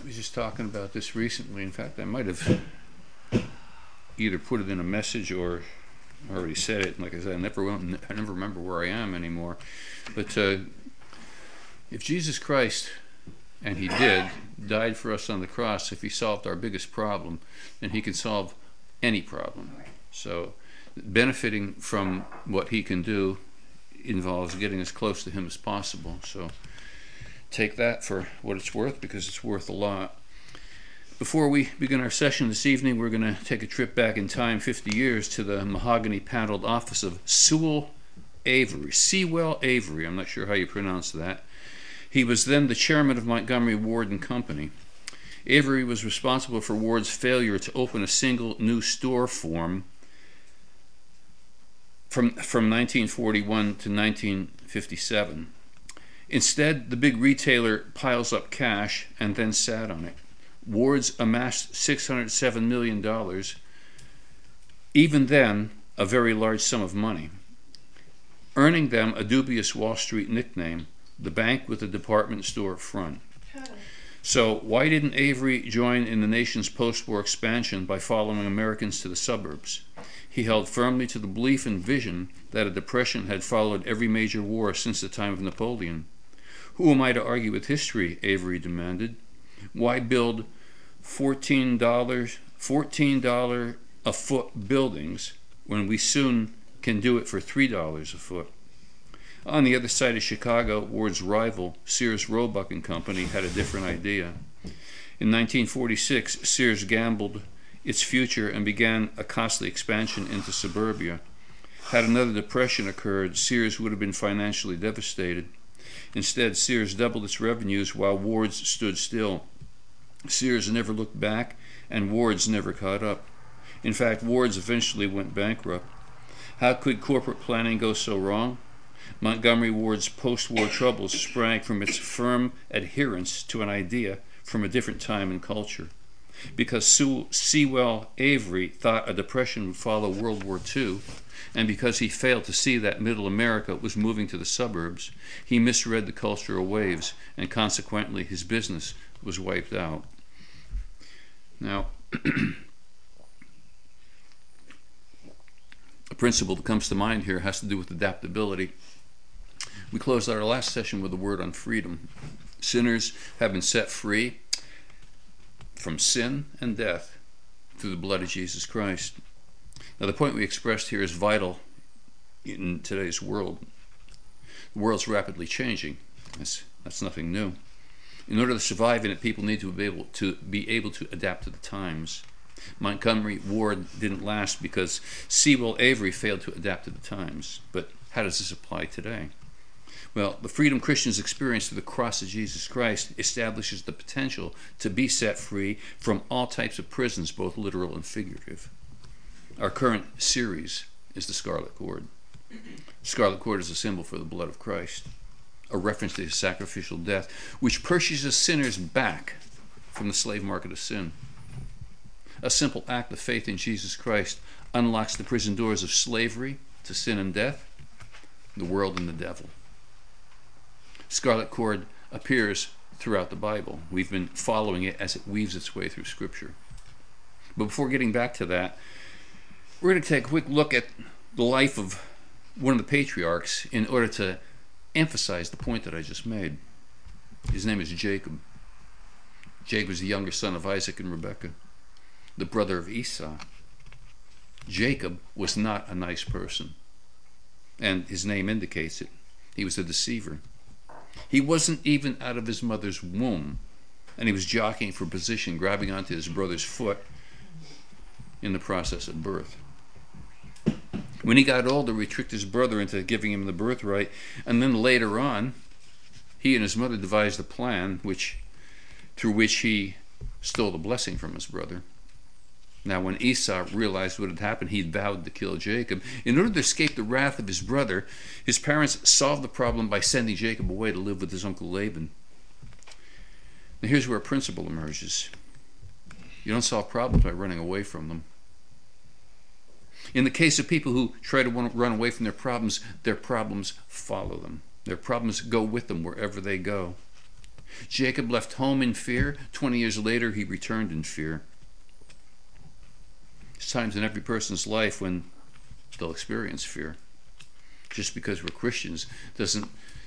was just talking about this recently. In fact, I might have either put it in a message or already said it. Like I said, I never remember where I am anymore. But if Jesus Christ, and he did, died for us on the cross, if he solved our biggest problem, then he can solve any problem. So benefiting from what he can do involves getting as close to him as possible. So take that for what it's worth, because it's worth a lot. Before we begin our session this evening, we're going to take a trip back in time 50 years to the mahogany-paneled office of Sewell Avery. I'm not sure how you pronounce that. He was then the chairman of Montgomery Ward and Company. Avery was responsible for Ward's failure to open a single new store from 1941 to 1957. Instead, the big retailer piles up cash and then sat on it. Ward's amassed $607 million, even then a very large sum of money, earning them a dubious Wall Street nickname, the bank with a department store front. So why didn't Avery join in the nation's post-war expansion by following Americans to the suburbs? He held firmly to the belief and vision that a depression had followed every major war since the time of Napoleon. Who am I to argue with history? Avery demanded. Why build $14 a foot buildings when we soon can do it for $3 a foot? On the other side of Chicago, Ward's rival, Sears Roebuck and Company, had a different idea. In 1946, Sears gambled its future and began a costly expansion into suburbia. Had another depression occurred, Sears would have been financially devastated. Instead, Sears doubled its revenues while Ward's stood still. Sears never looked back, and Ward's never caught up. In fact, Ward's eventually went bankrupt. How could corporate planning go so wrong? Montgomery Ward's post-war troubles sprang from its firm adherence to an idea from a different time and culture. Because Sewell Avery thought a depression would follow World War II, and because he failed to see that Middle America was moving to the suburbs, he misread the cultural waves, and consequently his business was wiped out. Now, a principle that comes to mind here has to do with adaptability. We closed our last session with a word on freedom. Sinners have been set free from sin and death through the blood of Jesus Christ. Now, the point we expressed here is vital in today's world. The world's rapidly changing. That's nothing new. In order to survive in it, people need to be able to adapt to the times. Montgomery Ward didn't last because Sewell Avery failed to adapt to the times. But how does this apply today? Well, the freedom Christians experience through the cross of Jesus Christ establishes the potential to be set free from all types of prisons, both literal and figurative. Our current series is the Scarlet Cord. Scarlet Cord is a symbol for the blood of Christ, a reference to his sacrificial death, which purchases sinners back from the slave market of sin. A simple act of faith in Jesus Christ unlocks the prison doors of slavery to sin and death, the world and the devil. Scarlet Cord appears throughout the Bible. We've been following it as it weaves its way through Scripture. But before getting back to that, we're going to take a quick look at the life of one of the patriarchs in order to emphasize the point that I just made. His name is Jacob. Jacob was the younger son of Isaac and Rebekah, the brother of Esau. Jacob was not a nice person, and his name indicates it. He was a deceiver. He wasn't even out of his mother's womb, and he was jockeying for position, grabbing onto his brother's foot in the process of birth. When he got older, he tricked his brother into giving him the birthright, and then later on, he and his mother devised a plan through which he stole the blessing from his brother. Now, when Esau realized what had happened, he vowed to kill Jacob. In order to escape the wrath of his brother, his parents solved the problem by sending Jacob away to live with his uncle Laban. Now, here's where a principle emerges. You don't solve problems by running away from them. In the case of people who try to run away from their problems follow them. Their problems go with them wherever they go. Jacob left home in fear. 20 years later, he returned in fear. There's times in every person's life when they'll experience fear. Just because we're Christians doesn't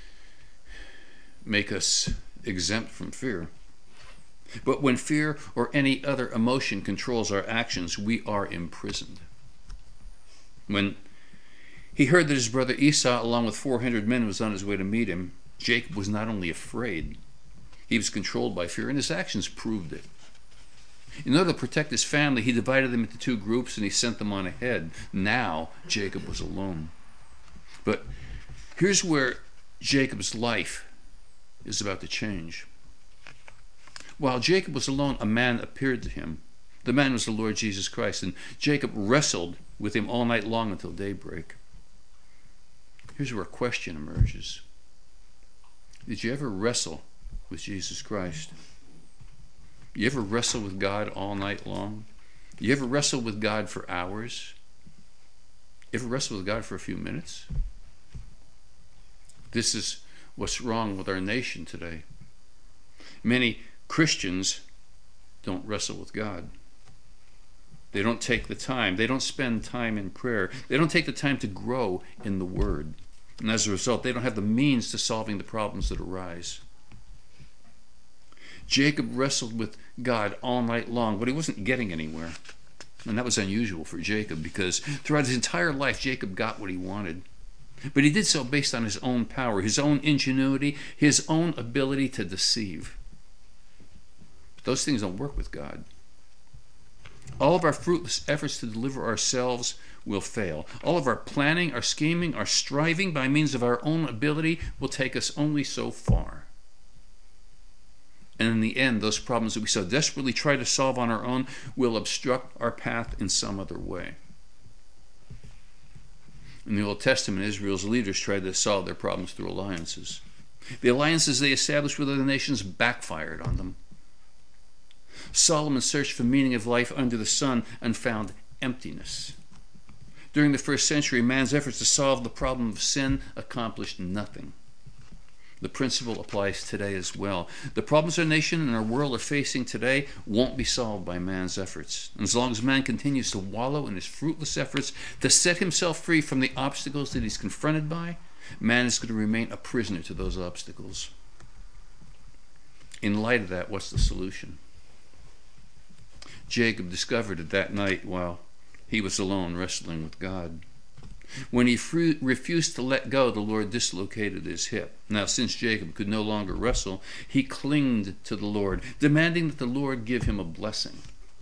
make us exempt from fear. But when fear or any other emotion controls our actions, we are imprisoned. When he heard that his brother Esau, along with 400 men, was on his way to meet him, Jacob was not only afraid, he was controlled by fear, and his actions proved it. In order to protect his family, he divided them into two groups and he sent them on ahead. Now, Jacob was alone. But here's where Jacob's life is about to change. While Jacob was alone, a man appeared to him. The man was the Lord Jesus Christ, and Jacob wrestled with him all night long until daybreak. Here's where a question emerges. Did you ever wrestle with Jesus Christ? You ever wrestle with God all night long? You ever wrestle with God for hours? You ever wrestle with God for a few minutes? This is what's wrong with our nation today. Many Christians don't wrestle with God. They don't take the time. They don't spend time in prayer. They don't take the time to grow in the Word. And as a result, they don't have the means to solving the problems that arise. Jacob wrestled with God all night long, but he wasn't getting anywhere. And that was unusual for Jacob, because throughout his entire life, Jacob got what he wanted. But he did so based on his own power, his own ingenuity, his own ability to deceive. But those things don't work with God. All of our fruitless efforts to deliver ourselves will fail. All of our planning, our scheming, our striving by means of our own ability will take us only so far. And in the end, those problems that we so desperately try to solve on our own will obstruct our path in some other way. In the Old Testament, Israel's leaders tried to solve their problems through alliances. The alliances they established with other nations backfired on them. Solomon searched for meaning of life under the sun and found emptiness. During the first century, man's efforts to solve the problem of sin accomplished nothing. The principle applies today as well. The problems our nation and our world are facing today won't be solved by man's efforts. And as long as man continues to wallow in his fruitless efforts to set himself free from the obstacles that he's confronted by, man is going to remain a prisoner to those obstacles. In light of that, what's the solution? Jacob discovered it that night while he was alone wrestling with God. When he refused to let go, the Lord dislocated his hip. Now, since Jacob could no longer wrestle, he clinged to the Lord, demanding that the Lord give him a blessing.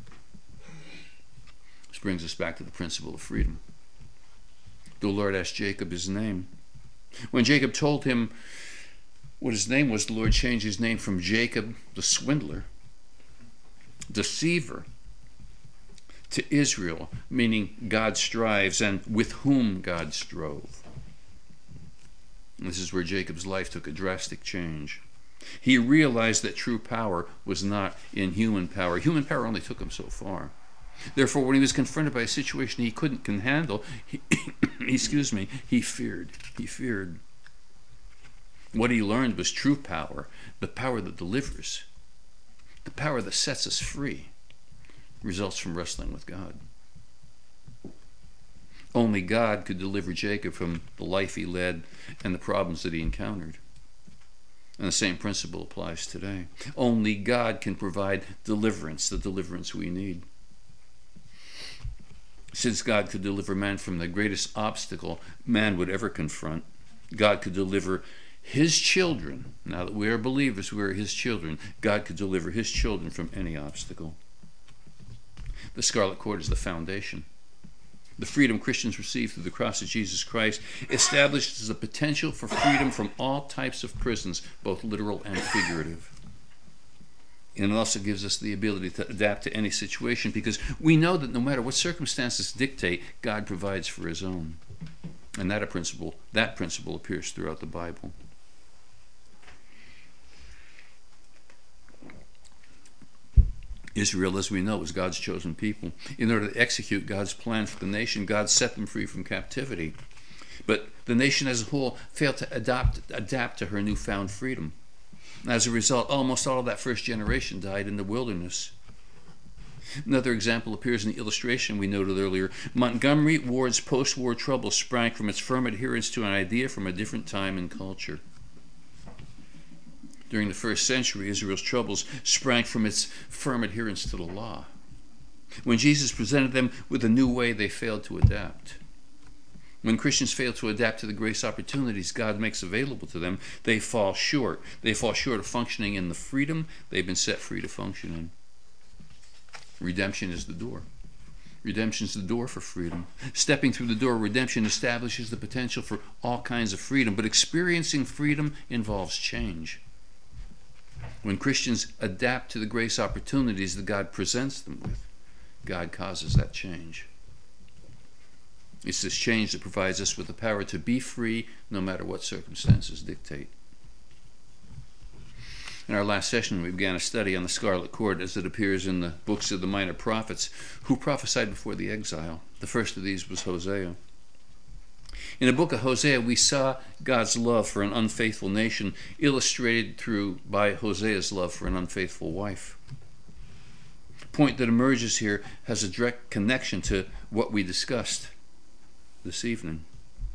This brings us back to the principle of freedom. The Lord asked Jacob his name. When Jacob told him what his name was, the Lord changed his name from Jacob, the swindler, deceiver, to Israel, meaning God strives, and with whom God strove. And this is where Jacob's life took a drastic change. He realized that true power was not in human power. Human power only took him so far. Therefore, when he was confronted by a situation he couldn't handle, he feared. He feared. What he learned was true power, the power that delivers, the power that sets us free, results from wrestling with God. Only God could deliver Jacob from the life he led and the problems that he encountered. And the same principle applies today. Only God can provide deliverance, the deliverance we need. Since God could deliver man from the greatest obstacle man would ever confront, God could deliver his children. Now that we are believers, we are his children. God could deliver his children from any obstacle. The scarlet cord is the foundation. The freedom Christians receive through the cross of Jesus Christ establishes the potential for freedom from all types of prisons, both literal and figurative. And it also gives us the ability to adapt to any situation, because we know that no matter what circumstances dictate, God provides for his own. And that principle appears throughout the Bible. Israel, as we know, was God's chosen people. In order to execute God's plan for the nation, God set them free from captivity. But the nation as a whole failed to adapt to her newfound freedom. As a result, almost all of that first generation died in the wilderness. Another example appears in the illustration we noted earlier. Montgomery Ward's post-war trouble sprang from its firm adherence to an idea from a different time and culture. During the first century, Israel's troubles sprang from its firm adherence to the law. When Jesus presented them with a new way, they failed to adapt. When Christians fail to adapt to the grace opportunities God makes available to them, they fall short. They fall short of functioning in the freedom they've been set free to function in. Redemption is the door. Redemption is the door for freedom. Stepping through the door of redemption establishes the potential for all kinds of freedom, but experiencing freedom involves change. When Christians adapt to the grace opportunities that God presents them with, God causes that change. It's this change that provides us with the power to be free no matter what circumstances dictate. In our last session, we began a study on the scarlet cord as it appears in the books of the minor prophets who prophesied before the exile. The first of these was Hosea. In the book of Hosea, we saw God's love for an unfaithful nation illustrated by Hosea's love for an unfaithful wife. The point that emerges here has a direct connection to what we discussed this evening.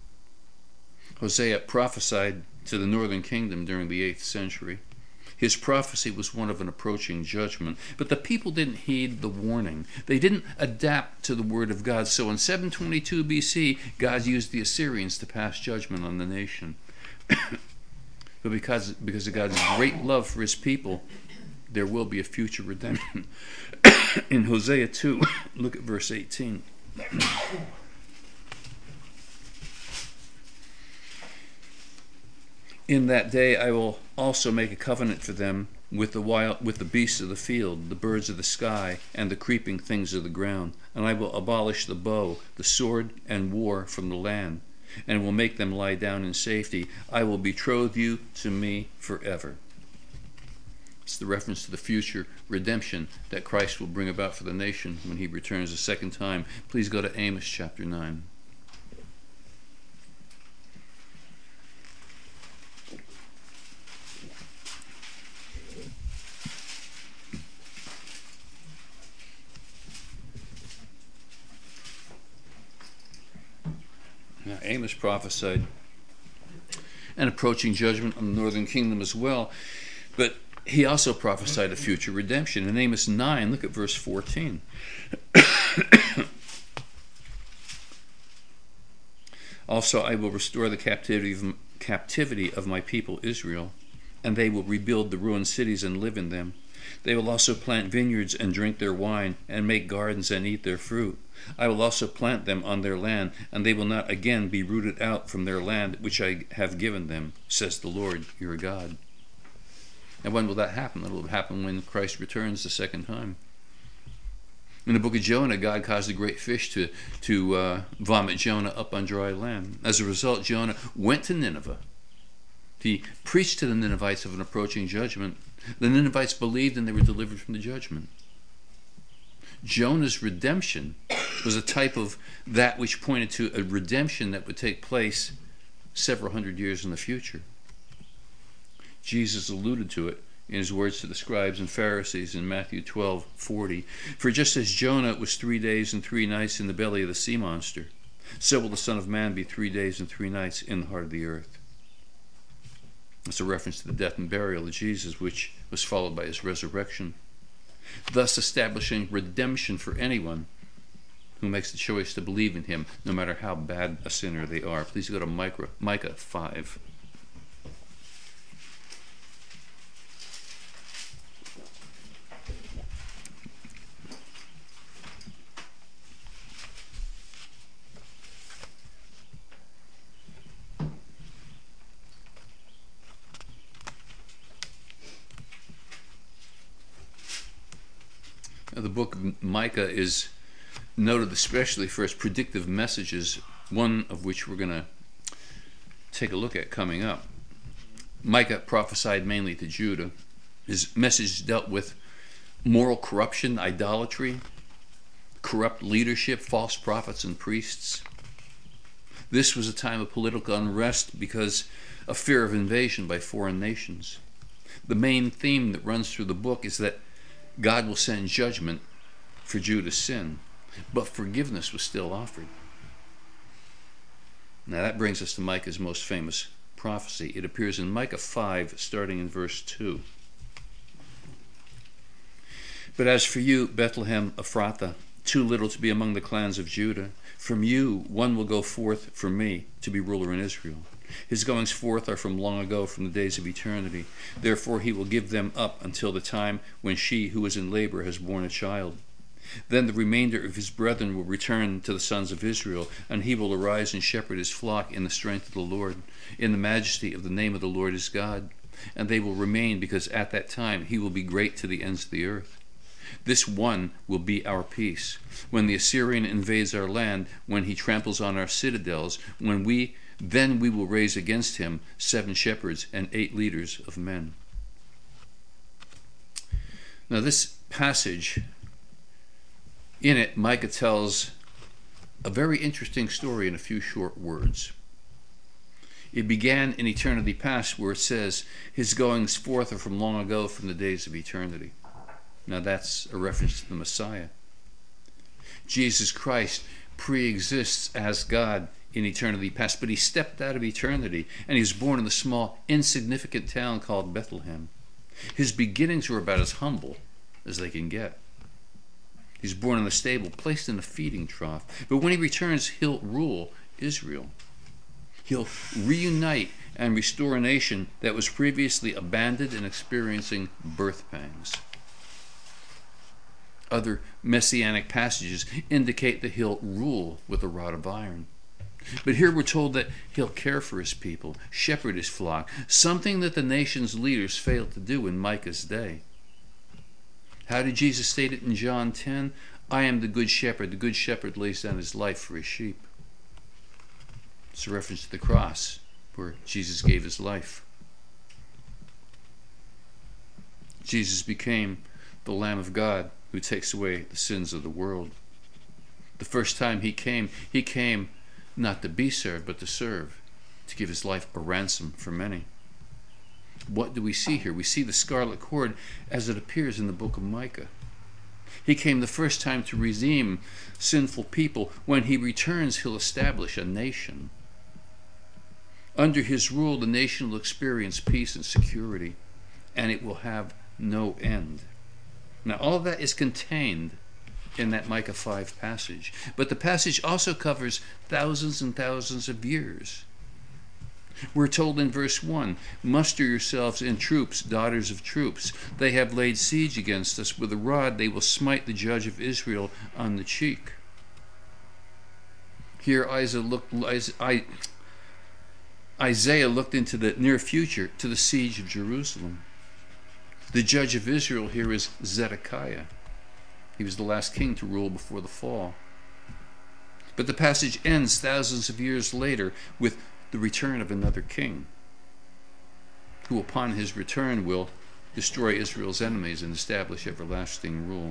Hosea prophesied to the northern kingdom during the 8th century. His prophecy was one of an approaching judgment, but the people didn't heed the warning. They didn't adapt to the word of God. So in 722 BC, God used the Assyrians to pass judgment on the nation. But because of God's great love for his people, there will be a future redemption. In Hosea 2, look at verse 18. In that day I will also make a covenant for them with the beasts of the field, the birds of the sky, and the creeping things of the ground. And I will abolish the bow, the sword, and war from the land, and will make them lie down in safety. I will betroth you to me forever. It's the reference to the future redemption that Christ will bring about for the nation when he returns a second time. Please go to Amos chapter 9. Now, Amos prophesied an approaching judgment on the northern kingdom as well, but he also prophesied a future redemption. In Amos 9, look at verse 14. Also, I will restore the captivity of my people Israel, and they will rebuild the ruined cities and live in them. They will also plant vineyards and drink their wine, and make gardens and eat their fruit. I will also plant them on their land, and they will not again be rooted out from their land which I have given them, says the Lord your God. And when will that happen? It will happen when Christ returns the second time. In the book of Jonah, God caused a great fish to vomit Jonah up on dry land. As a result, Jonah went to Nineveh. He preached to the Ninevites of an approaching judgment. The Ninevites believed and they were delivered from the judgment. Jonah's redemption was a type of that which pointed to a redemption that would take place several hundred years in the future. Jesus alluded to it in his words to the scribes and Pharisees in Matthew 12:40. For just as Jonah was 3 days and 3 nights in the belly of the sea monster, so will the Son of Man be 3 days and 3 nights in the heart of the earth. It's a reference to the death and burial of Jesus, which was followed by his resurrection, thus establishing redemption for anyone who makes the choice to believe in him, no matter how bad a sinner they are. Please go to Micah 5. The book of Micah is noted especially for its predictive messages, one of which we're going to take a look at coming up. Micah prophesied mainly to Judah. His message dealt with moral corruption, idolatry, corrupt leadership, false prophets and priests. This was a time of political unrest because of fear of invasion by foreign nations. The main theme that runs through the book is that God will send judgment for Judah's sin, but forgiveness was still offered. Now that brings us to Micah's most famous prophecy. It appears in Micah 5, starting in verse 2. But as for you, Bethlehem Ephrathah, too little to be among the clans of Judah, from you one will go forth from me to be ruler in Israel. His goings forth are from long ago, from the days of eternity. Therefore he will give them up until the time when she who is in labor has borne a child. Then the remainder of his brethren will return to the sons of Israel, and he will arise and shepherd his flock in the strength of the Lord, in the majesty of the name of the Lord his God. And they will remain, because at that time he will be great to the ends of the earth. This one will be our peace. When the Assyrian invades our land, when he tramples on our citadels, then we will raise against him 7 shepherds and 8 leaders of men. Now this passage, in it, Micah tells a very interesting story in a few short words. It began in eternity past, where it says, his goings forth are from long ago, from the days of eternity. Now that's a reference to the Messiah. Jesus Christ pre-exists as God in eternity past, but he stepped out of eternity, and he was born in a small, insignificant town called Bethlehem. His beginnings were about as humble as they can get. He's born in a stable, placed in a feeding trough. But when he returns, he'll rule Israel. He'll reunite and restore a nation that was previously abandoned and experiencing birth pangs. Other messianic passages indicate that he'll rule with a rod of iron. But here we're told that he'll care for his people, shepherd his flock, something that the nation's leaders failed to do in Micah's day. How did Jesus state it in John 10? I am the good shepherd. The good shepherd lays down his life for his sheep. It's a reference to the cross, where Jesus gave his life. Jesus became the Lamb of God who takes away the sins of the world. The first time he came not to be served, but to serve, to give his life a ransom for many. What do we see here? We see the scarlet cord as it appears in the book of Micah. He came the first time to redeem sinful people. When he returns, he'll establish a nation. Under his rule, the nation will experience peace and security, and it will have no end. Now, all of that is contained in that Micah 5 passage. But the passage also covers thousands and thousands of years. We're told in verse 1, muster yourselves in troops, daughters of troops. They have laid siege against us. With a rod they will smite the judge of Israel on the cheek. Here Isaiah looked into the near future, to the siege of Jerusalem. The judge of Israel here is Zedekiah. He was the last king to rule before the fall. But the passage ends thousands of years later with the return of another king, who upon his return will destroy Israel's enemies and establish everlasting rule.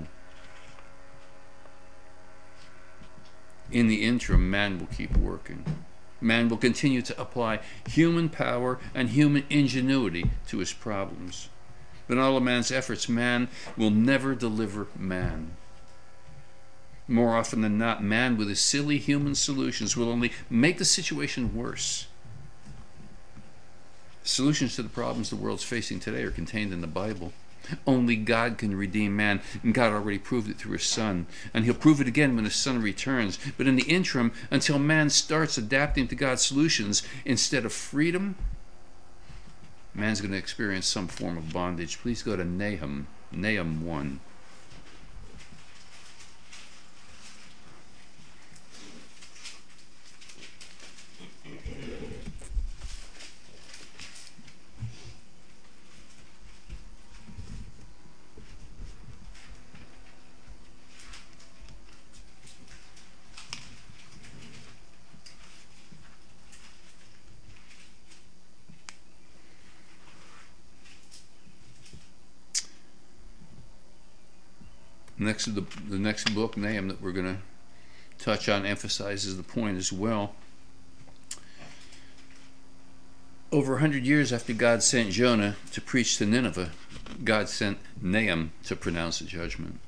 In the interim, man will keep working. Man will continue to apply human power and human ingenuity to his problems. But in all of man's efforts, man will never deliver man. More often than not, man with his silly human solutions will only make the situation worse. Solutions to the problems the world's facing today are contained in the Bible. Only God can redeem man, and God already proved it through his Son. And he'll prove it again when his Son returns. But in the interim, until man starts adapting to God's solutions instead of freedom, man's going to experience some form of bondage. Please go to Nahum 1. The next book, Nahum, that we're going to touch on emphasizes the point as well. Over 100 years after God sent Jonah to preach to Nineveh, God sent Nahum to pronounce a judgment.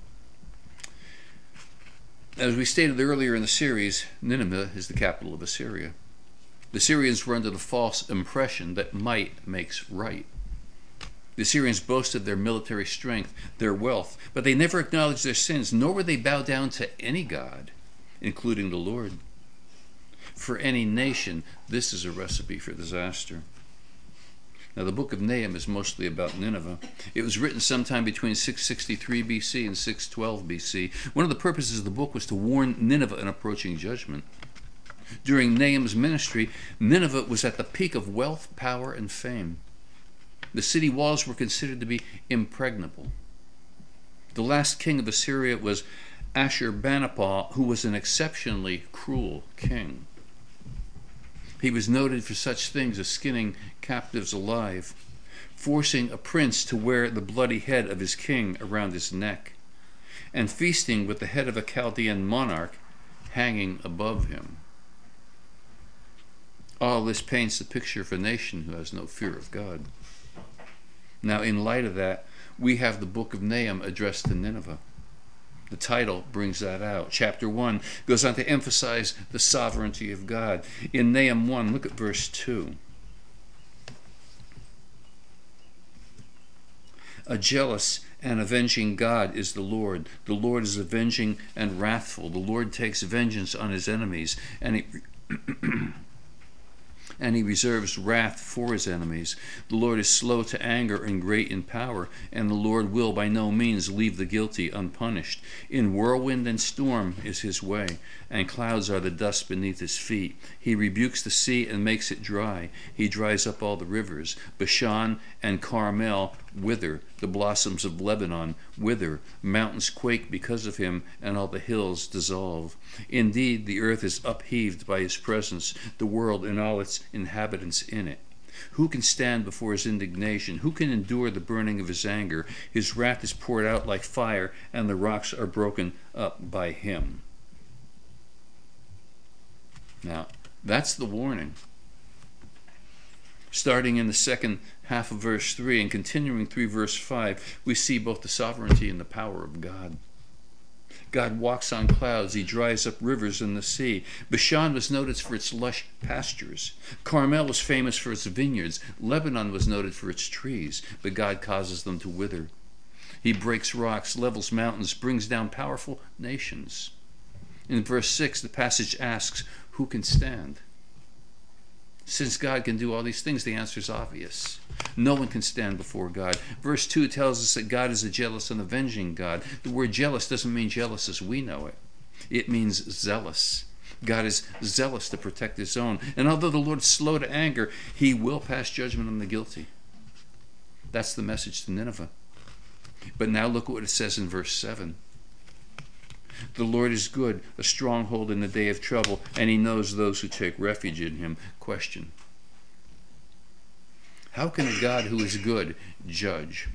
As we stated earlier in the series, Nineveh is the capital of Assyria. The Syrians were under the false impression that might makes right. The Assyrians boasted their military strength, their wealth, but they never acknowledged their sins, nor would they bow down to any god, including the Lord. For any nation, this is a recipe for disaster. Now, the book of Nahum is mostly about Nineveh. It was written sometime between 663 BC and 612 BC. One of the purposes of the book was to warn Nineveh an approaching judgment. During Nahum's ministry, Nineveh was at the peak of wealth, power, and fame. The city walls were considered to be impregnable. The last king of Assyria was Ashurbanipal, who was an exceptionally cruel king. He was noted for such things as skinning captives alive, forcing a prince to wear the bloody head of his king around his neck, and feasting with the head of a Chaldean monarch hanging above him. All this paints a picture of a nation who has no fear of God. Now, in light of that, we have the book of Nahum addressed to Nineveh. The title brings that out. Chapter 1 goes on to emphasize the sovereignty of God. In Nahum 1, look at verse 2. A jealous and avenging God is the Lord. The Lord is avenging and wrathful. The Lord takes vengeance on his enemies, and he reserves wrath for his enemies. The Lord is slow to anger and great in power, and the Lord will by no means leave the guilty unpunished. In whirlwind and storm is his way, and clouds are the dust beneath his feet. He rebukes the sea and makes it dry. He dries up all the rivers. Bashan and Carmel wither. The blossoms of Lebanon wither. Mountains quake because of him, and all the hills dissolve. Indeed, the earth is upheaved by his presence, the world and all its inhabitants in it. Who can stand before his indignation? Who can endure the burning of his anger? His wrath is poured out like fire, and the rocks are broken up by him. Now, that's the warning. Starting in the second half of verse 3 and continuing through verse 5, we see both the sovereignty and the power of God. God walks on clouds. He dries up rivers in the sea. Bashan was noted for its lush pastures. Carmel was famous for its vineyards. Lebanon was noted for its trees, but God causes them to wither. He breaks rocks, levels mountains, brings down powerful nations. In verse 6, the passage asks, who can stand? Since God can do all these things, the answer is obvious. No one can stand before God. Verse 2 tells us that God is a jealous and avenging God. The word jealous doesn't mean jealous as we know it. It means zealous. God is zealous to protect his own. And although the Lord is slow to anger, he will pass judgment on the guilty. That's the message to Nineveh. But now look at what it says in verse 7. The Lord is good, a stronghold in the day of trouble, and he knows those who take refuge in him. Question: how can a God who is good judge?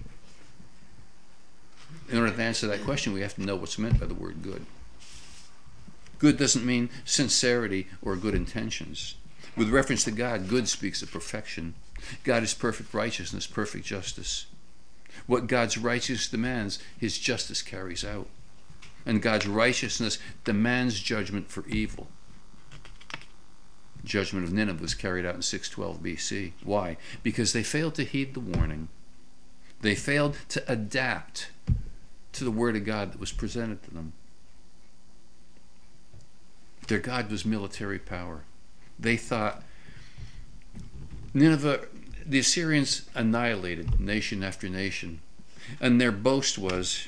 In order to answer that question, we have to know what's meant by the word good. Good doesn't mean sincerity or good intentions. With reference to God, good speaks of perfection. God is perfect righteousness, perfect justice. What God's righteousness demands, his justice carries out. And God's righteousness demands judgment for evil. Judgment of Nineveh was carried out in 612 BC. Why? Because they failed to heed the warning. They failed to adapt to the word of God that was presented to them. Their God was military power. They thought Nineveh, the Assyrians annihilated nation after nation. And their boast was,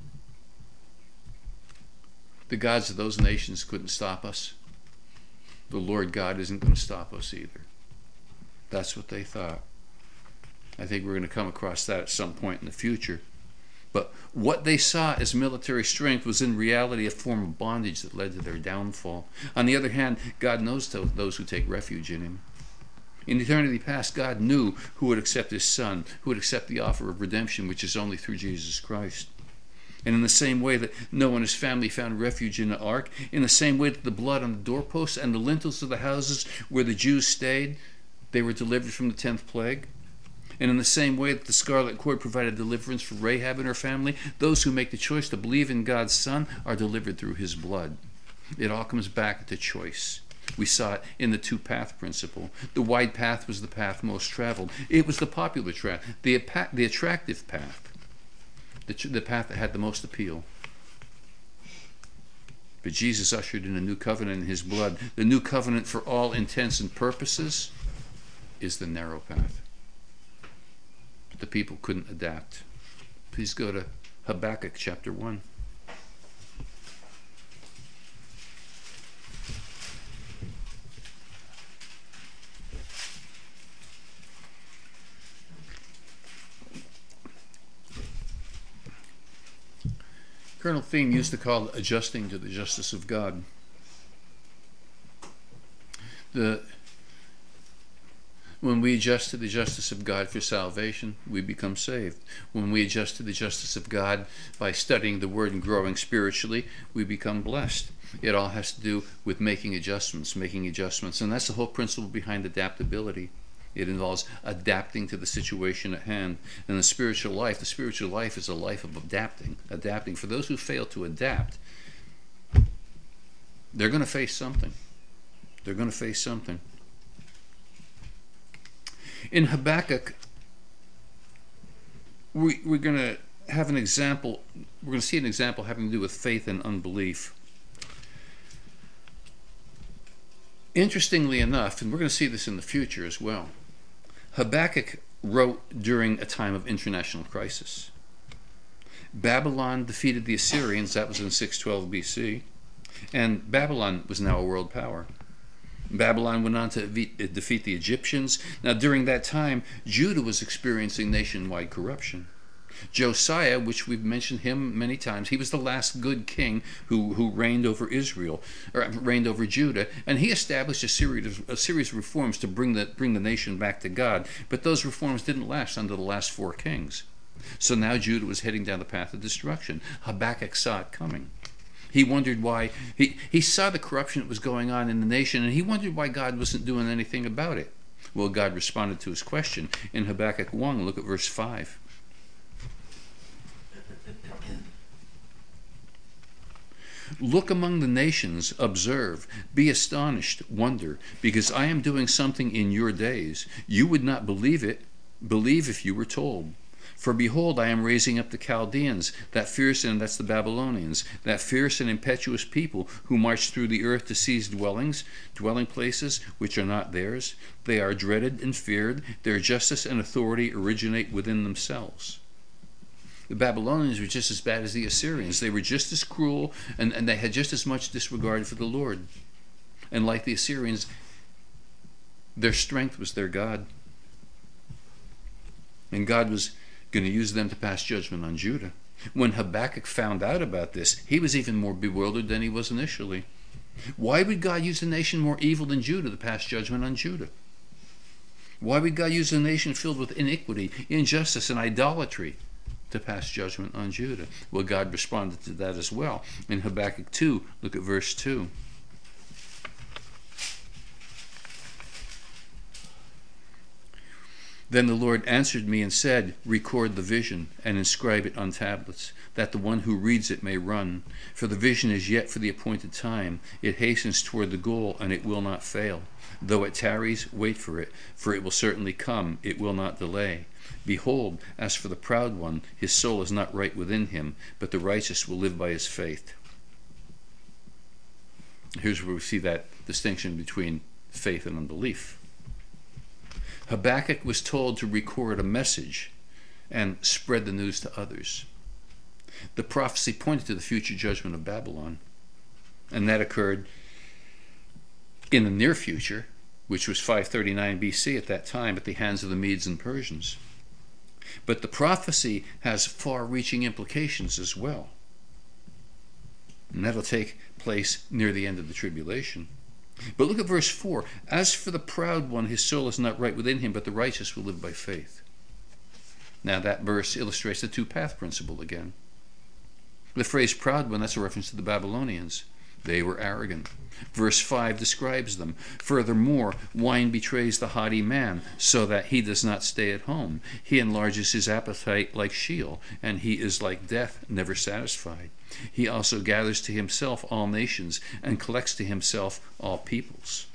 the gods of those nations couldn't stop us. The Lord God isn't going to stop us either. That's what they thought. I think we're going to come across that at some point in the future. But what they saw as military strength was in reality a form of bondage that led to their downfall. On the other hand, God knows those who take refuge in him. In eternity past, God knew who would accept his Son, who would accept the offer of redemption, which is only through Jesus Christ. And in the same way that Noah and his family found refuge in the ark, in the same way that the blood on the doorposts and the lintels of the houses where the Jews stayed, they were delivered from the 10th plague. And in the same way that the scarlet cord provided deliverance for Rahab and her family, those who make the choice to believe in God's Son are delivered through his blood. It all comes back to choice. We saw it in the two-path principle. The wide path was the path most traveled. It was the popular track, the attractive path, the path that had the most appeal. But Jesus ushered in a new covenant in his blood. The new covenant, for all intents and purposes, is the narrow path. But the people couldn't adapt. Please go to Habakkuk chapter 1. Colonel Thiem used to call it adjusting to the justice of God. When we adjust to the justice of God for salvation, we become saved. When we adjust to the justice of God by studying the Word and growing spiritually, we become blessed. It all has to do with making adjustments. And that's the whole principle behind adaptability. It involves adapting to the situation at hand. And the spiritual life is a life of adapting. For those who fail to adapt, they're going to face something. In Habakkuk, we're going to have an example. We're going to see an example having to do with faith and unbelief. Interestingly enough, and we're going to see this in the future as well, Habakkuk wrote during a time of international crisis. Babylon defeated the Assyrians, that was in 612 BC, and Babylon was now a world power. Babylon went on to defeat the Egyptians. Now, during that time, Judah was experiencing nationwide corruption. Josiah, which we've mentioned him many times, he was the last good king who reigned over Israel, or reigned over Judah, and he established a series of reforms to bring the nation back to God. But those reforms didn't last under the last four kings. So now Judah was heading down the path of destruction. Habakkuk saw it coming. He wondered why. He saw the corruption that was going on in the nation, and he wondered why God wasn't doing anything about it. Well, God responded to his question in Habakkuk 1. Look at verse 5. Look among the nations, observe, be astonished, wonder, because I am doing something in your days. You would not believe it. Believe if you were told. For behold, I am raising up the Chaldeans, that's the Babylonians, that fierce and impetuous people who march through the earth to seize dwelling places which are not theirs. They are dreaded and feared. Their justice and authority originate within themselves. The Babylonians were just as bad as the Assyrians. They were just as cruel, and they had just as much disregard for the Lord. And like the Assyrians, their strength was their God. And God was going to use them to pass judgment on Judah. When Habakkuk found out about this, he was even more bewildered than he was initially. Why would God use a nation more evil than Judah to pass judgment on Judah? Why would God use a nation filled with iniquity, injustice, and idolatry to pass judgment on Judah? Well, God responded to that as well. In Habakkuk 2, look at verse 2. Then the Lord answered me and said, record the vision and inscribe it on tablets, that the one who reads it may run. For the vision is yet for the appointed time. It hastens toward the goal, and it will not fail. Though it tarries, wait for it will certainly come. It will not delay. Behold, as for the proud one, his soul is not right within him, but the righteous will live by his faith. Here's where we see that distinction between faith and unbelief. Habakkuk was told to record a message and spread the news to others. The prophecy pointed to the future judgment of Babylon, and that occurred in the near future, which was 539 BC at that time, at the hands of the Medes and Persians. But the prophecy has far-reaching implications as well, and that'll take place near the end of the tribulation. But look at verse 4. As for the proud one, his soul is not right within him, but the righteous will live by faith. Now that verse illustrates the two-path principle again. The phrase proud one, that's a reference to the Babylonians. They were arrogant. Verse 5 describes them. Furthermore, wine betrays the haughty man, so that he does not stay at home. He enlarges his appetite like Sheol, and he is like death, never satisfied. He also gathers to himself all nations, and collects to himself all peoples.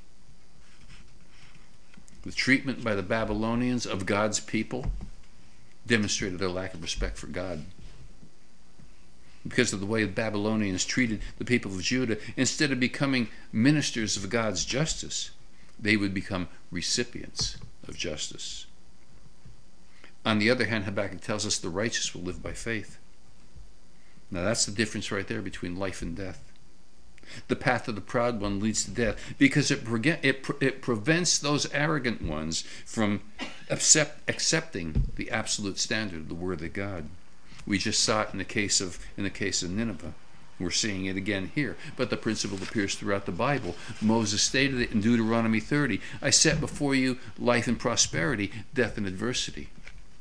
The treatment by the Babylonians of God's people demonstrated their lack of respect for God. Because of the way the Babylonians treated the people of Judah, instead of becoming ministers of God's justice, they would become recipients of justice. On the other hand, Habakkuk tells us the righteous will live by faith. Now that's the difference right there between life and death. The path of the proud one leads to death because it prevents those arrogant ones from accepting the absolute standard of the Word of God. We just saw it in the case of Nineveh. We're seeing it again here. But the principle appears throughout the Bible. Moses stated it in Deuteronomy 30. I set before you life and prosperity, death and adversity.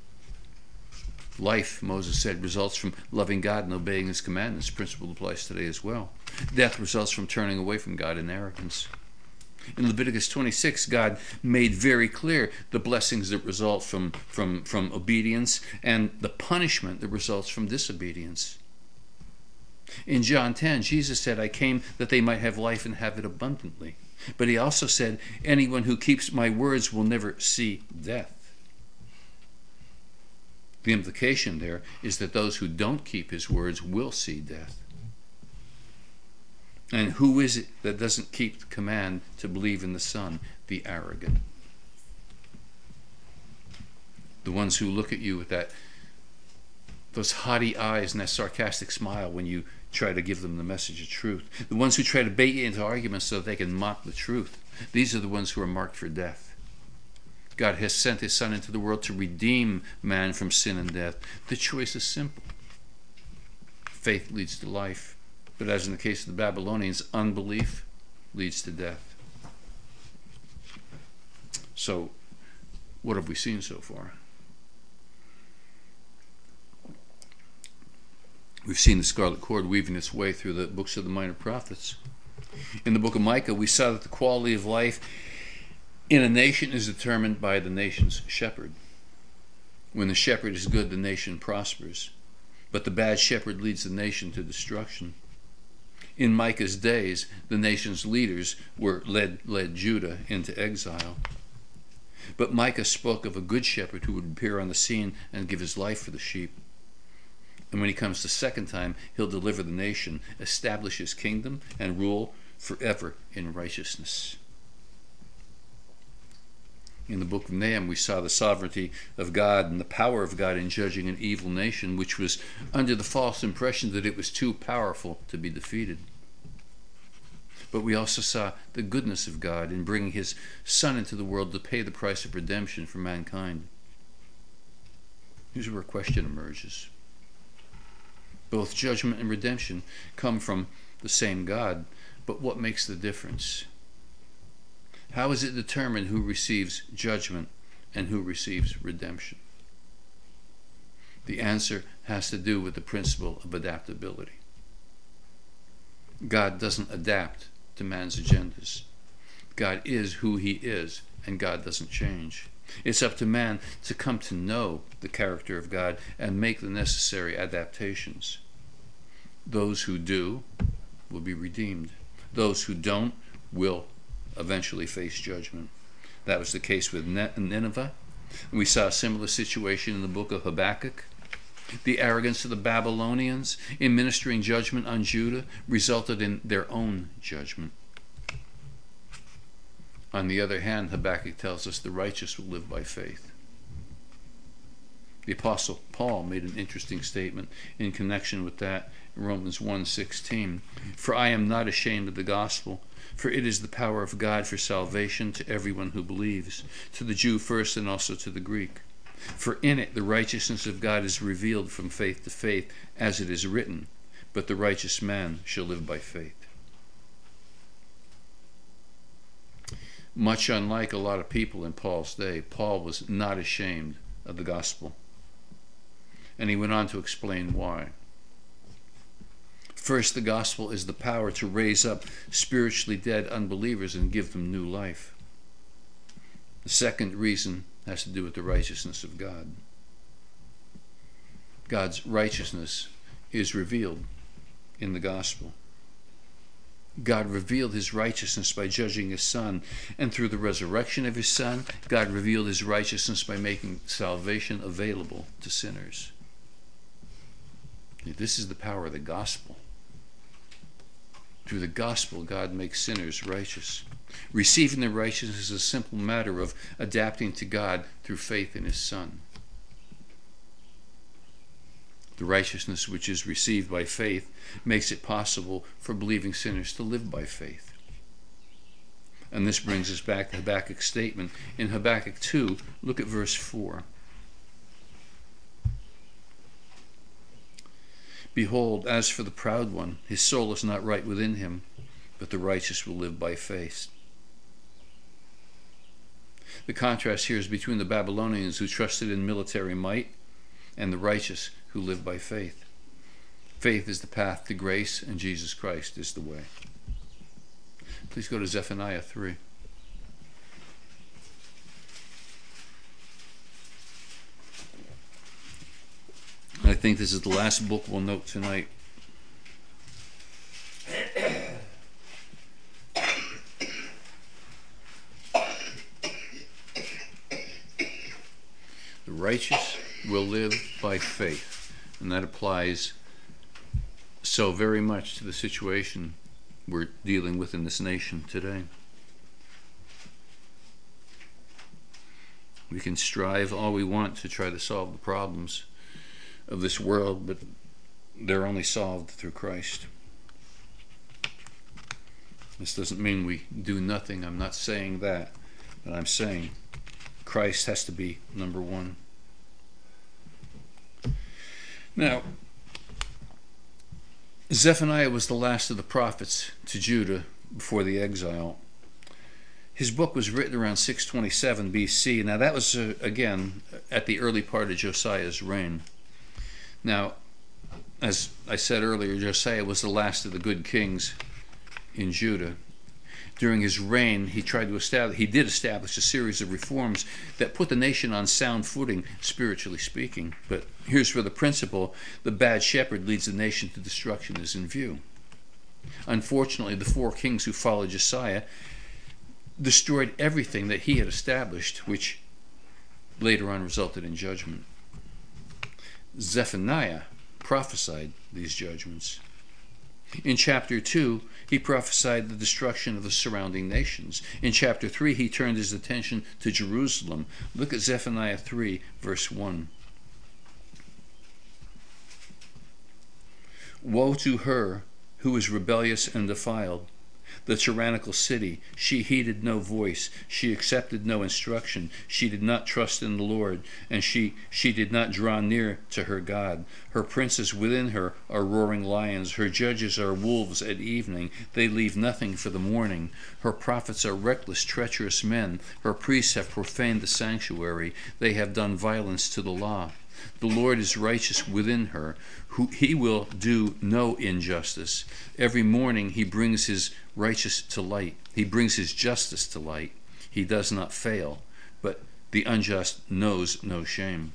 Life, Moses said, results from loving God and obeying His commandments. Principle applies today as well. Death results from turning away from God in arrogance. In Leviticus 26, God made very clear the blessings that result from obedience and the punishment that results from disobedience. In John 10, Jesus said, I came that they might have life and have it abundantly. But He also said, anyone who keeps my words will never see death. The implication there is that those who don't keep His words will see death. And who is it that doesn't keep the command to believe in the Son? The arrogant. The ones who look at you with those haughty eyes and that sarcastic smile when you try to give them the message of truth. The ones who try to bait you into arguments so that they can mock the truth. These are the ones who are marked for death. God has sent His Son into the world to redeem man from sin and death. The choice is simple. Faith leads to life. But as in the case of the Babylonians, unbelief leads to death. So, what have we seen so far? We've seen the scarlet cord weaving its way through the books of the minor prophets. In the book of Micah, we saw that the quality of life in a nation is determined by the nation's shepherd. When the shepherd is good, the nation prospers. But the bad shepherd leads the nation to destruction. In Micah's days, the nation's leaders led Judah into exile. But Micah spoke of a good shepherd who would appear on the scene and give his life for the sheep. And when he comes the second time, he'll deliver the nation, establish his kingdom, and rule forever in righteousness. In the book of Nahum, we saw the sovereignty of God and the power of God in judging an evil nation, which was under the false impression that it was too powerful to be defeated. But we also saw the goodness of God in bringing His Son into the world to pay the price of redemption for mankind. Here's where a question emerges. Both judgment and redemption come from the same God, but what makes the difference? How is it determined who receives judgment and who receives redemption? The answer has to do with the principle of adaptability. God doesn't adapt to man's agendas. God is who He is, and God doesn't change. It's up to man to come to know the character of God and make the necessary adaptations. Those who do will be redeemed. Those who don't will eventually face judgment. That was the case with Nineveh. We saw a similar situation in the book of Habakkuk. The arrogance of the Babylonians in ministering judgment on Judah resulted in their own judgment. On the other hand, Habakkuk tells us the righteous will live by faith. The Apostle Paul made an interesting statement in connection with that in Romans 1:16. For I am not ashamed of the gospel, for it is the power of God for salvation to everyone who believes, to the Jew first and also to the Greek. For in it the righteousness of God is revealed from faith to faith, as it is written, but the righteous man shall live by faith. Much unlike a lot of people in Paul's day, Paul was not ashamed of the gospel. And he went on to explain why. First, the gospel is the power to raise up spiritually dead unbelievers and give them new life. The second reason has to do with the righteousness of God. God's righteousness is revealed in the gospel. God revealed his righteousness by judging his Son, and through the resurrection of his Son, God revealed his righteousness by making salvation available to sinners. This is the power of the gospel. Through the gospel, God makes sinners righteous. Receiving the righteousness is a simple matter of adapting to God through faith in his Son. The righteousness which is received by faith makes it possible for believing sinners to live by faith. And this brings us back to Habakkuk's statement. In Habakkuk 2, look at verse 4. Behold, as for the proud one, his soul is not right within him, but the righteous will live by faith. The contrast here is between the Babylonians who trusted in military might and the righteous who live by faith. Faith is the path to grace, and Jesus Christ is the way. Please go to Zephaniah 3. I think this is the last book we'll note tonight. The righteous will live by faith. And that applies so very much to the situation we're dealing with in this nation today. We can strive all we want to try to solve the problems of this world, but they're only solved through Christ. This doesn't mean we do nothing. I'm not saying that, but I'm saying Christ has to be number one. Now, Zephaniah was the last of the prophets to Judah before the exile. His book was written around 627 BC. Now that was, again, at the early part of Josiah's reign. Now, as I said earlier, Josiah was the last of the good kings in Judah. During his reign, he did establish a series of reforms that put the nation on sound footing, spiritually speaking. But here's where the principle, the bad shepherd leads the nation to destruction, is in view. Unfortunately, the four kings who followed Josiah destroyed everything that he had established, which later on resulted in judgment. Zephaniah prophesied these judgments. In chapter 2, he prophesied the destruction of the surrounding nations. In chapter 3, he turned his attention to Jerusalem. Look at Zephaniah 3, verse 1. Woe to her who is rebellious and defiled, the tyrannical city. She heeded no voice. She accepted no instruction. She did not trust in the Lord, and she did not draw near to her God. Her princes within her are roaring lions. Her judges are wolves at evening. They leave nothing for the morning. Her prophets are reckless, treacherous men. Her priests have profaned the sanctuary. They have done violence to the law. The Lord is righteous within her. He will do no injustice. Every morning he brings his righteous to light. He brings his justice to light. He does not fail, but the unjust knows no shame.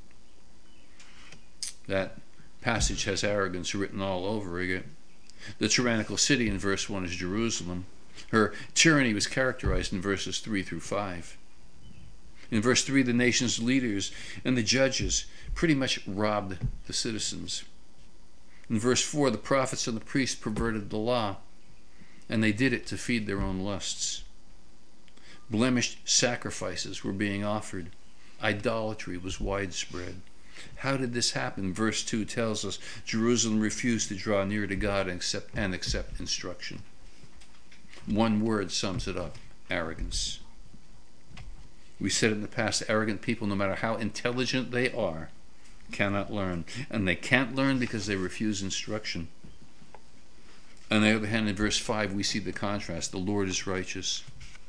That passage has arrogance written all over it. The tyrannical city in verse 1 is Jerusalem. Her tyranny was characterized in verses 3 through 5. In verse 3, the nation's leaders and the judges pretty much robbed the citizens. In verse 4, the prophets and the priests perverted the law, and they did it to feed their own lusts. Blemished sacrifices were being offered. Idolatry was widespread. How did this happen? Verse 2 tells us Jerusalem refused to draw near to God and accept instruction. One word sums it up: arrogance. We said in the past, arrogant people, no matter how intelligent they are, cannot learn. And they can't learn because they refuse instruction. On the other hand, in verse 5, we see the contrast. The Lord is righteous.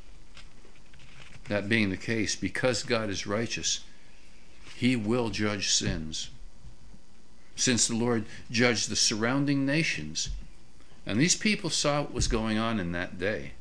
That being the case, because God is righteous, he will judge sins. since the Lord judged the surrounding nations. And these people saw what was going on in that day.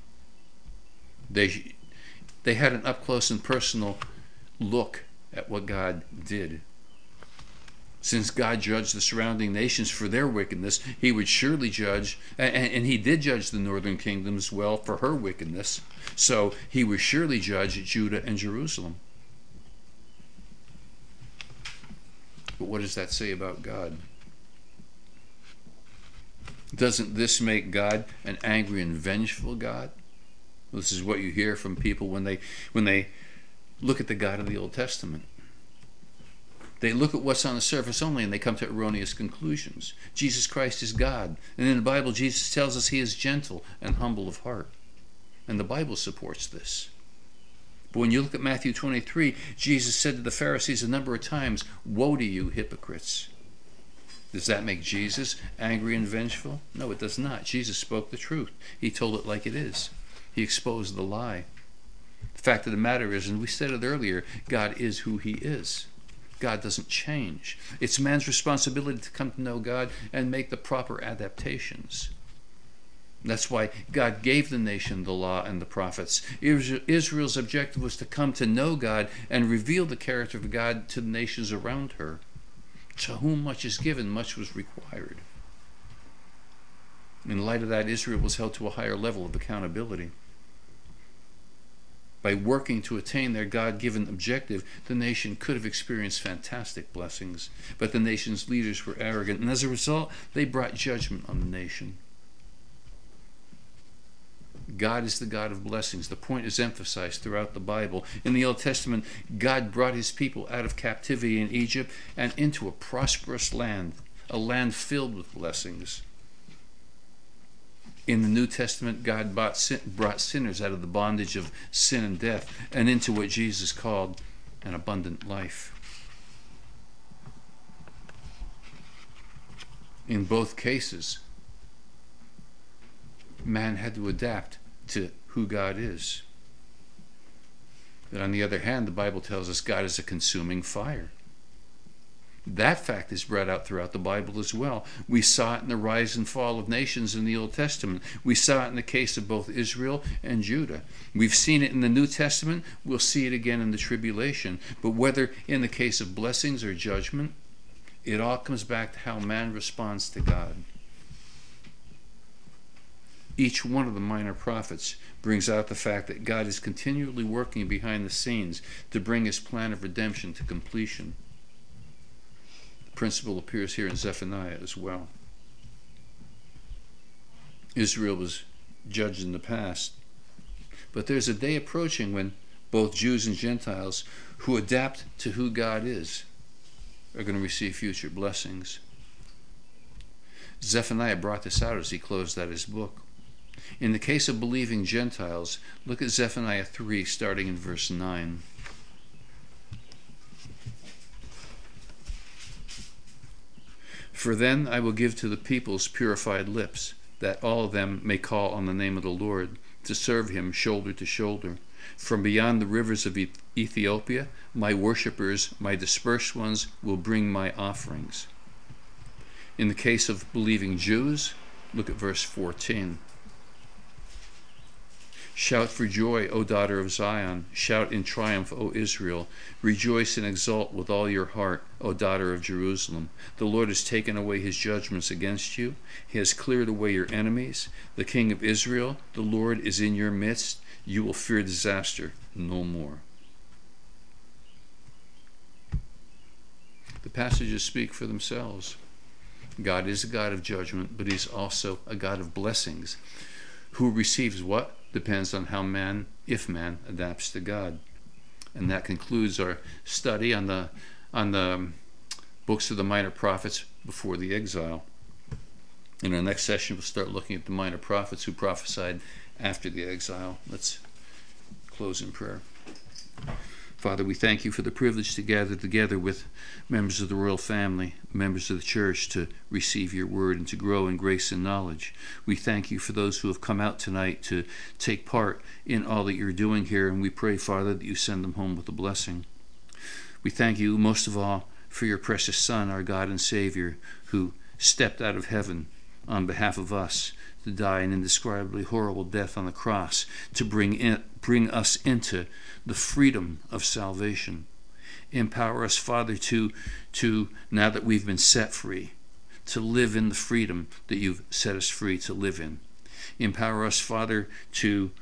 They had an up-close and personal look at what God did. Since God judged the surrounding nations for their wickedness, he would surely judge, and he did judge the northern kingdom as well for her wickedness. So he would surely judge Judah and Jerusalem. But what does that say about God? Doesn't this make God an angry and vengeful God? This is what you hear from people when they look at the God of the Old Testament. They look at what's on the surface only and they come to erroneous conclusions. Jesus Christ is God. And in the Bible, Jesus tells us he is gentle and humble of heart. And the Bible supports this. But when you look at Matthew 23, Jesus said to the Pharisees a number of times, "Woe to you, hypocrites." Does that make Jesus angry and vengeful? No, it does not. Jesus spoke the truth. He told it like it is. He exposed the lie. The fact of the matter is, and we said it earlier, God is who he is. God doesn't change. It's man's responsibility to come to know God and make the proper adaptations. That's why God gave the nation the law and the prophets. Israel's objective was to come to know God and reveal the character of God to the nations around her. To whom much is given, much was required. In light of that, Israel was held to a higher level of accountability. By working to attain their God-given objective, the nation could have experienced fantastic blessings, but the nation's leaders were arrogant, and as a result, they brought judgment on the nation. God is the God of blessings. The point is emphasized throughout the Bible. In the Old Testament, God brought his people out of captivity in Egypt and into a prosperous land, a land filled with blessings. In the New Testament, God brought sinners out of the bondage of sin and death and into what Jesus called an abundant life. In both cases, man had to adapt to who God is. But on the other hand, the Bible tells us God is a consuming fire. That fact is brought out throughout the Bible as well. We saw it in the rise and fall of nations in the Old Testament. We saw it in the case of both Israel and Judah. We've seen it in the New Testament. We'll see it again in the tribulation. But whether in the case of blessings or judgment, it all comes back to how man responds to God. Each one of the minor prophets brings out the fact that God is continually working behind the scenes to bring his plan of redemption to completion. Principle appears here in Zephaniah as well. Israel was judged in the past, but there's a day approaching when both Jews and Gentiles who adapt to who God is are going to receive future blessings. Zephaniah brought this out as he closed out his book. In the case of believing Gentiles, look at Zephaniah 3, starting in verse 9. For then I will give to the peoples purified lips, that all of them may call on the name of the Lord, to serve him shoulder to shoulder. From beyond the rivers of Ethiopia, my worshippers, my dispersed ones, will bring my offerings. In the case of believing Jews, look at verse 14. Shout for joy, O daughter of Zion. Shout in triumph, O Israel. Rejoice and exult with all your heart, O daughter of Jerusalem. The Lord has taken away his judgments against you. He has cleared away your enemies. The King of Israel, the Lord, is in your midst. You will fear disaster no more. The passages speak for themselves. God is a God of judgment, but he's also a God of blessings. Who receives what depends on how man, if man, adapts to God. And that concludes our study on the books of the minor prophets before the exile. In our next session, we'll start looking at the minor prophets who prophesied after the exile. Let's close in prayer. Father, we thank you for the privilege to gather together with members of the royal family, members of the church, to receive your word and to grow in grace and knowledge. We thank you for those who have come out tonight to take part in all that you're doing here, and we pray, Father, that you send them home with a blessing. We thank you most of all for your precious Son, our God and Savior, who stepped out of heaven on behalf of us to die an indescribably horrible death on the cross, to bring us into the freedom of salvation. Empower us, Father, to now that we've been set free, to live in the freedom that you've set us free to live in. Empower us, Father, to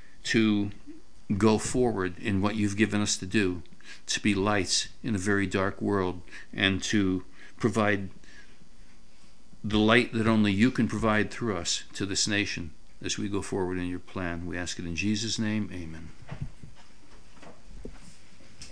go forward in what you've given us to do, to be lights in a very dark world, and to provide the light that only you can provide through us to this nation as we go forward in your plan. We ask it in Jesus' name. Amen.